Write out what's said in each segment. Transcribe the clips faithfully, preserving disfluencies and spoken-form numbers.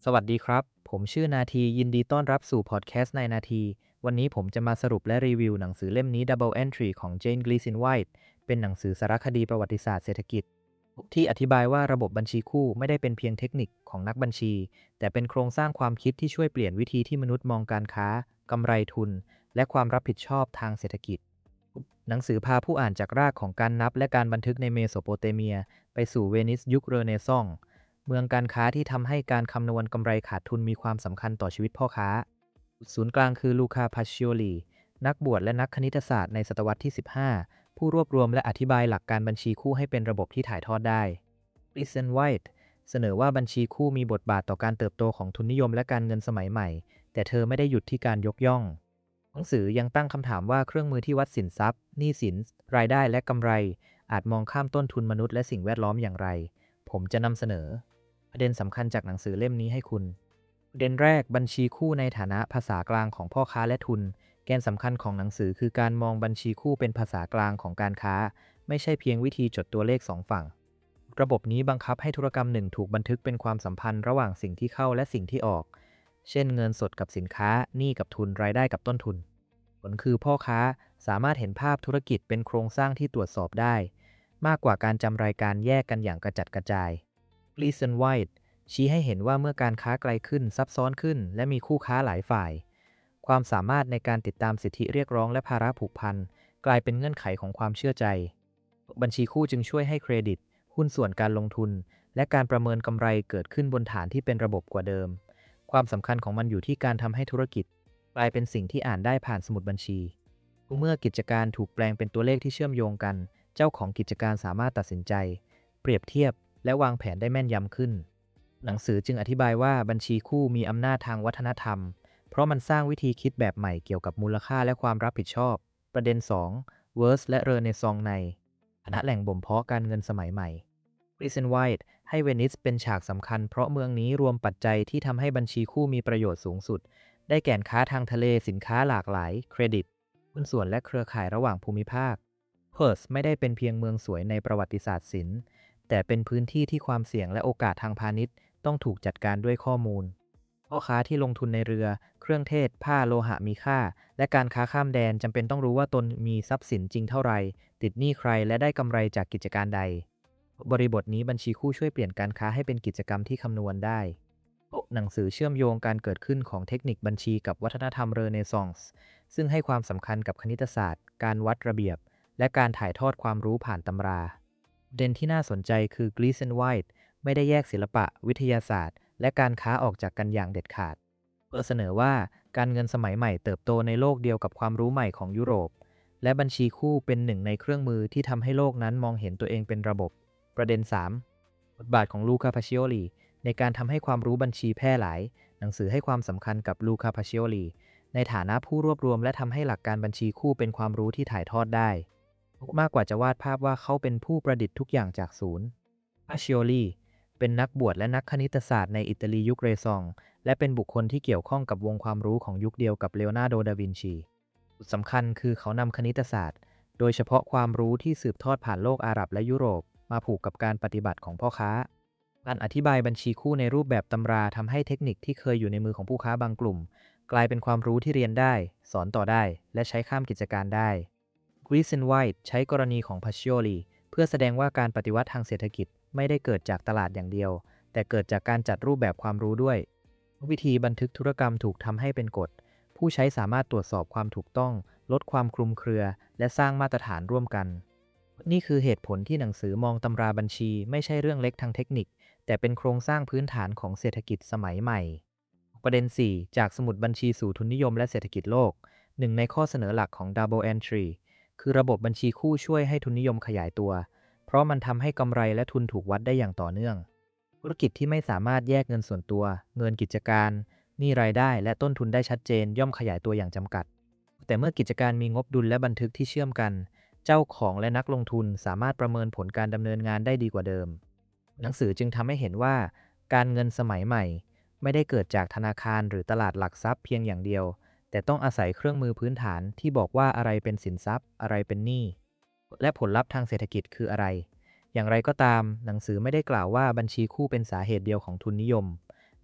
สวัสดีครับ ผมชื่อนาทียินดีต้อนรับสู่พอดแคสต์ในนาที วันนี้ผมจะมาสรุปและรีวิวหนังสือเล่มนี้ Double Entry ของ Jane Gleason White เป็นหนังสือสารคดีประวัติศาสตร์เศรษฐกิจที่อธิบายว่าระบบบัญชีคู่ไม่ได้เป็นเพียงเทคนิคของนักบัญชี แต่เป็นโครงสร้างความคิดที่ช่วยเปลี่ยนวิธีที่มนุษย์มองการค้ากำไรทุน และความรับผิดชอบทางเศรษฐกิจ หนังสือพาผู้อ่านจากรากของการนับและการบันทึกในเมโสโปเตเมียไปสู่เวนิสยุคเรเนซองส์เมืองการค้าที่ทำให้การคำนวณกำไรขาดทุนมีความสำคัญต่อชีวิตพ่อค้าศูนย์กลางคือลูคาพาชิโอลีนักบวชและนักคณิตศาสตร์ในศตวรรษที่ สิบห้า ผู้รวบรวมและอธิบายหลักการบัญชีคู่ให้เป็นระบบที่ถ่ายทอดได้ Gleason White เสนอว่าบัญชีคู่มีบทบาทต่อการเติบโตของทุนนิยมและการเงินสมัยใหม่แต่เธอไม่ได้หยุดที่การยกย่องหนังสือยังตั้งคำถามว่าเครื่องมือที่วัดสินทรัพย์หนี้สินรายได้และกำไรอาจมองข้ามต้นทุนมนุษย์และสิ่งแวดล้อมอย่างไรผมจะนำเสนอประเด็นสำคัญจากหนังสือเล่มนี้ให้คุณประเด็นแรกบัญชีคู่ในฐานะภาษากลางของพ่อค้าและทุนแกนสำคัญของหนังสือคือการมองบัญชีคู่เป็นภาษากลางของการค้าไม่ใช่เพียงวิธีจดตัวเลขสองฝั่งระบบนี้บังคับให้ธุรกรรมหนึ่งถูกบันทึกเป็นความสัมพันธ์ระหว่างสิ่งที่เข้าและสิ่งที่ออกเช่นเงินสดกับสินค้าหนี้กับทุนรายได้กับต้นทุนผลคือพ่อค้าสามารถเห็นภาพธุรกิจเป็นโครงสร้างที่ตรวจสอบได้มากกว่าการจำรายการแยกกันอย่างกระจัดกระจาย Gleason White ชี้ให้เห็นว่าเมื่อการค้าไกลขึ้นซับซ้อนขึ้นและมีคู่ค้าหลายฝ่ายความสามารถในการติดตามสิทธิเรียกร้องและภาระผูกพันกลายเป็นเงื่อนไขของความเชื่อใจบัญชีคู่จึงช่วยให้เครดิตหุ้นส่วนการลงทุนและการประเมินกำไรเกิดขึ้นบนฐานที่เป็นระบบกว่าเดิมความสำคัญของมันอยู่ที่การทำให้ธุรกิจกลายเป็นสิ่งที่อ่านได้ผ่านสมุดบัญชีเมื่อกิจการถูกแปลงเป็นตัวเลขที่เชื่อมโยงกันเจ้าของกิจการสามารถตัดสินใจเปรียบเทียบและวางแผนได้แม่นยำขึ้นหนังสือจึงอธิบายว่าบัญชีคู่มีอำนาจทางวัฒนธรรมเพราะมันสร้างวิธีคิดแบบใหม่เกี่ยวกับมูลค่าและความรับผิดชอบประเด็น สอง เวิร์สและเรเนซองส์ในฐานะแหล่งบ่มเพาะการเงินสมัยใหม่ Gleason White ให้เวนิสเป็นฉากสำคัญเพราะเมืองนี้รวมปัจจัยที่ทำให้บัญชีคู่มีประโยชน์สูงสุดได้แก่ค้าทางทะเลสินค้าหลากหลายเครดิตหุ้นส่วนและเครือข่ายระหว่างภูมิภาคเพิร์ธไม่ได้เป็นเพียงเมืองสวยในประวัติศาสตร์ศิลป์แต่เป็นพื้นที่ที่ความเสี่ยงและโอกาสทางพาณิชย์ต้องถูกจัดการด้วยข้อมูลพ่อค้าที่ลงทุนในเรือเครื่องเทศผ้าโลหะมีค่าและการค้าข้ามแดนจำเป็นต้องรู้ว่าตนมีทรัพย์สินจริงเท่าไหร่ติดหนี้ใครและได้กำไรจากกิจการใดบริบทนี้บัญชีคู่ช่วยเปลี่ยนการค้าให้เป็นกิจกรรมที่คำนวณได้หนังสือเชื่อมโยงการเกิดขึ้นของเทคนิคบัญชีกับวัฒนธรรมเรเนซองส์ซึ่งให้ความสำคัญกับคณิตศาสตร์การวัดระเบียบและการถ่ายทอดความรู้ผ่านตำราประเด็นที่น่าสนใจคือ Gleason White ไม่ได้แยกศิลปะวิทยาศาสตร์และการค้าออกจากกันอย่างเด็ดขาดเพื่อเสนอว่าการเงินสมัยใหม่เติบโตในโลกเดียวกับความรู้ใหม่ของยุโรปและบัญชีคู่เป็นหนึ่งในเครื่องมือที่ทำให้โลกนั้นมองเห็นตัวเองเป็นระบบประเด็น สาม บทบาทของลูคาพาชิโอลีในการทำให้ความรู้บัญชีแพร่หลายหนังสือให้ความสำคัญกับลูคาพาชิโอลีในฐานะผู้รวบรวมและทำให้หลักการบัญชีคู่เป็นความรู้ที่ถ่ายทอดได้มากกว่าจะวาดภาพว่าเขาเป็นผู้ประดิษฐ์ทุกอย่างจากศูนย์พาชิโอลีเป็นนักบวชและนักคณิตศาสตร์ในอิตาลียุคเรซองและเป็นบุคคลที่เกี่ยวข้องกับวงความรู้ของยุคเดียวกับเลโอนาร์โด ดาวินชีจุดสำคัญคือเขานำคณิตศาสตร์โดยเฉพาะความรู้ที่สืบทอดผ่านโลกอาหรับและยุโรปมาผูกกับการปฏิบัติของพ่อค้าการอธิบายบัญชีคู่ในรูปแบบตำราทำให้เทคนิคที่เคยอยู่ในมือของผู้ค้าบางกลุ่มกลายเป็นความรู้ที่เรียนได้สอนต่อได้และใช้ข้ามกิจการได้ Gleason White ใช้กรณีของ Pacioli เพื่อแสดงว่าการปฏิวัติทางเศรษฐกิจไม่ได้เกิดจากตลาดอย่างเดียวแต่เกิดจากการจัดรูปแบบความรู้ด้วยวิธีบันทึกธุรกรรมถูกทำให้เป็นกฎผู้ใช้สามารถตรวจสอบความถูกต้องลดความคลุมเครือและสร้างมาตรฐานร่วมกันนี่คือเหตุผลที่หนังสือมองตำราบัญชีไม่ใช่เรื่องเล็กทางเทคนิคแต่เป็นโครงสร้างพื้นฐานของเศรษฐกิจสมัยใหม่ประเด็น สี่ จากสมุดบัญชีสู่ทุนนิยมและเศรษฐกิจโลกหนึ่งในข้อเสนอหลักของ Double Entry คือระบบบัญชีคู่ช่วยให้ทุนนิยมขยายตัวเพราะมันทำให้กำไรและทุนถูกวัดได้อย่างต่อเนื่องธุรกิจที่ไม่สามารถแยกเงินส่วนตัวเงินกิจการหนี้รายได้และต้นทุนได้ชัดเจนย่อมขยายตัวอย่างจำกัดแต่เมื่อกิจการมีงบดุลและบันทึกที่เชื่อมกันเจ้าของและนักลงทุนสามารถประเมินผลการดำเนินงานได้ดีกว่าเดิมหนังสือจึงทำให้เห็นว่าการเงินสมัยใหม่ไม่ได้เกิดจากธนาคารหรือตลาดหลักทรัพย์เพียงอย่างเดียวแต่ต้องอาศัยเครื่องมือพื้นฐานที่บอกว่าอะไรเป็นสินทรัพย์อะไรเป็นหนี้และผลลัพธ์ทางเศรษฐกิจคืออะไรอย่างไรก็ตามหนังสือไม่ได้กล่าวว่าบัญชีคู่เป็นสาเหตุเดียวของทุนนิยม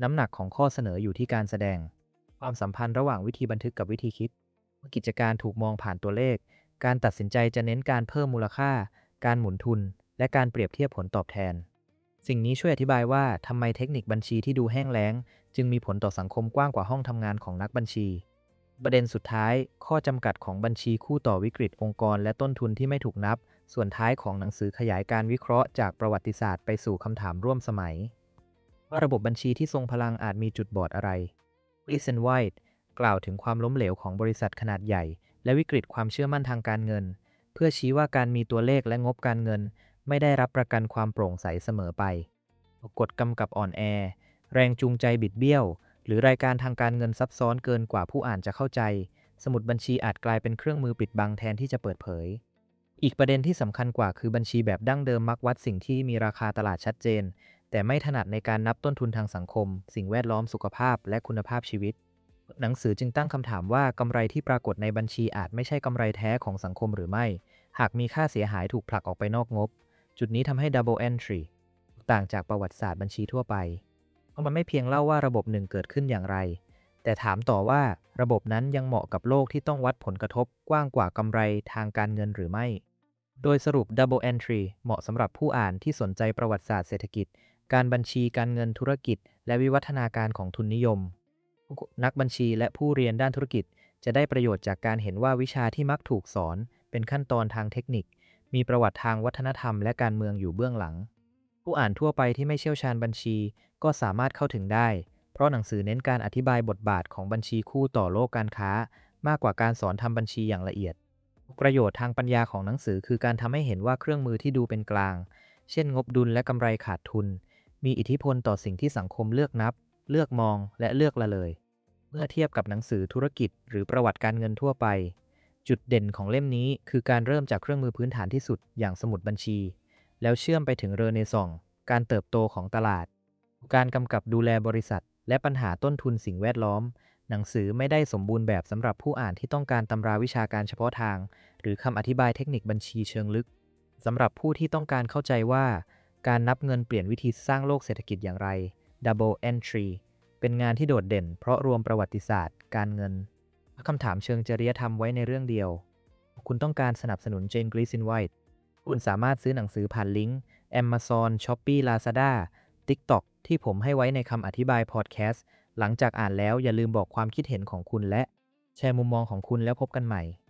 น้ำหนักของข้อเสนออยู่ที่การแสดงความสัมพันธ์ระหว่างวิธีบันทึกกับวิธีคิดเมื่อกิจการถูกมองผ่านตัวเลขการตัดสินใจจะเน้นการเพิ่มมูลค่าการหมุนทุนและการเปรียบเทียบผลตอบแทนสิ่งนี้ช่วยอธิบายว่าทำไมเทคนิคบัญชีที่ดูแห้งแล้งจึงมีผลต่อสังคมกว้างกว่าห้องทำงานของนักบัญชีประเด็นสุดท้ายข้อจำกัดของบัญชีคู่ต่อวิกฤตองค์กรและต้นทุนที่ไม่ถูกนับส่วนท้ายของหนังสือขยายการวิเคราะห์จากประวัติศาสตร์ไปสู่คำถามร่วมสมัยว่าระบบบัญชีที่ทรงพลังอาจมีจุดบอดอะไร Gleason White กล่าวถึงความล้มเหลวของบริษัทขนาดใหญ่และวิกฤตความเชื่อมั่นทางการเงินเพื่อชี้ว่าการมีตัวเลขและงบการเงินไม่ได้รับประกันความโปร่งใสเสมอไปกฎกำกับอ่อนแอแรงจูงใจบิดเบี้ยวหรือรายการทางการเงินซับซ้อนเกินกว่าผู้อ่านจะเข้าใจสมุดบัญชีอาจกลายเป็นเครื่องมือปิดบังแทนที่จะเปิดเผยอีกประเด็นที่สำคัญกว่าคือบัญชีแบบดั้งเดิมมักวัดสิ่งที่มีราคาตลาดชัดเจนแต่ไม่ถนัดในการนับต้นทุนทางสังคมสิ่งแวดล้อมสุขภาพและคุณภาพชีวิตหนังสือจึงตั้งคำถามว่ากำไรที่ปรากฏในบัญชีอาจไม่ใช่กำไรแท้ของสังคมหรือไม่หากมีค่าเสียหายถูกผลักออกไปนอกงบจุดนี้ทำให้ Double Entry ต่างจากประวัติศาสตร์บัญชีทั่วไปเพราะมันไม่เพียงเล่าว่าระบบหนึ่งเกิดขึ้นอย่างไรแต่ถามต่อว่าระบบนั้นยังเหมาะกับโลกที่ต้องวัดผลกระทบกว้างกว่ากำไรทางการเงินหรือไม่โดยสรุป Double Entry เหมาะสำหรับผู้อ่านที่สนใจประวัติศาสตร์เศรษฐกิจการบัญชีการเงินธุรกิจและวิวัฒนาการของทุนนิยมนักบัญชีและผู้เรียนด้านธุรกิจจะได้ประโยชน์จากการเห็นว่าวิชาที่มักถูกสอนเป็นขั้นตอนทางเทคนิคมีประวัติทางวัฒนธรรมและการเมืองอยู่เบื้องหลังผู้อ่านทั่วไปที่ไม่เชี่ยวชาญบัญชีก็สามารถเข้าถึงได้เพราะหนังสือเน้นการอธิบายบทบาทของบัญชีคู่ต่อโลกการค้ามากกว่าการสอนทำบัญชีอย่างละเอียดประโยชน์ทางปัญญาของหนังสือคือการทำให้เห็นว่าเครื่องมือที่ดูเป็นกลางเช่นงบดุลและกำไรขาดทุนมีอิทธิพลต่อสิ่งที่สังคมเลือกนับเลือกมองและเลือกละเลยเมื่อเทียบกับหนังสือธุรกิจหรือประวัติการเงินทั่วไปจุดเด่นของเล่มนี้คือการเริ่มจากเครื่องมือพื้นฐานที่สุดอย่างสมุดบัญชีแล้วเชื่อมไปถึงเรเนซองส์การเติบโตของตลาดการกำกับดูแลบริษัทและปัญหาต้นทุนสิ่งแวดล้อมหนังสือไม่ได้สมบูรณ์แบบสำหรับผู้อ่านที่ต้องการตำราวิชาการเฉพาะทางหรือคำอธิบายเทคนิคบัญชีเชิงลึกสำหรับผู้ที่ต้องการเข้าใจว่าการนับเงินเปลี่ยนวิธีสร้างโลกเศรษฐกิจอย่างไร Double Entry เป็นงานที่โดดเด่นเพราะรวมประวัติศาสตร์การเงินและคำถามเชิงจริยธรรมไว้ในเรื่องเดียวคุณต้องการสนับสนุน Jane Gleason White คุณสามารถซื้อหนังสือผ่านลิงก์ Amazon Shopee Lazada TikTok ที่ผมให้ไว้ในคำอธิบายพอดแคสต์หลังจากอ่านแล้วอย่าลืมบอกความคิดเห็นของคุณและแชร์มุมมองของคุณแล้วพบกันใหม่